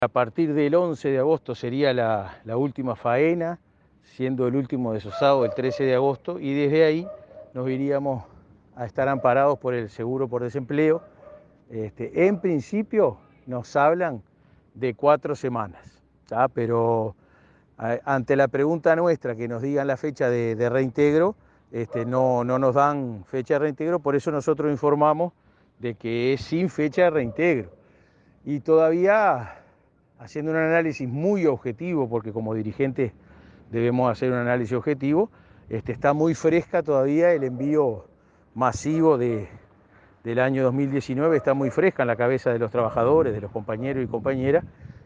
A partir del 11 de agosto sería la última faena, siendo el último desosado el 13 de agosto, y desde ahí nos iríamos a estar amparados por el seguro por desempleo. En principio nos hablan de 4 semanas, ¿tá? Pero ante la pregunta nuestra que nos digan la fecha de reintegro, no nos dan fecha de reintegro, por eso nosotros informamos de que es sin fecha de reintegro. Y todavía haciendo un análisis muy objetivo, porque como dirigentes debemos hacer un análisis objetivo, está muy fresca todavía el envío masivo del año 2019, está muy fresca en la cabeza de los trabajadores, de los compañeros y compañeras.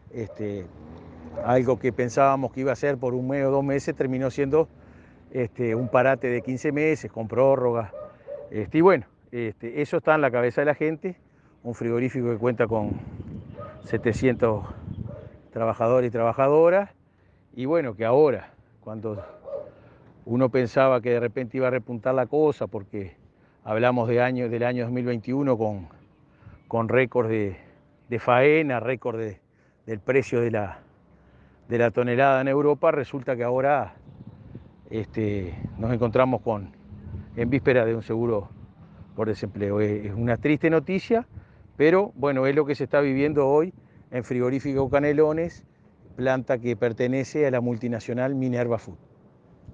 Algo que pensábamos que iba a ser por un mes o 2 meses terminó siendo un parate de 15 meses con prórroga. Y bueno, eso está en la cabeza de la gente, un frigorífico que cuenta con 700 trabajadores y trabajadoras, y bueno, que ahora, cuando uno pensaba que de repente iba a repuntar la cosa, porque hablamos del año 2021 con récord de faena, récord del precio de la tonelada en Europa, resulta que ahora nos encontramos en víspera de un seguro por desempleo. Es una triste noticia, pero bueno, es lo que se está viviendo hoy en Frigorífico Canelones, planta que pertenece a la multinacional Minerva Food.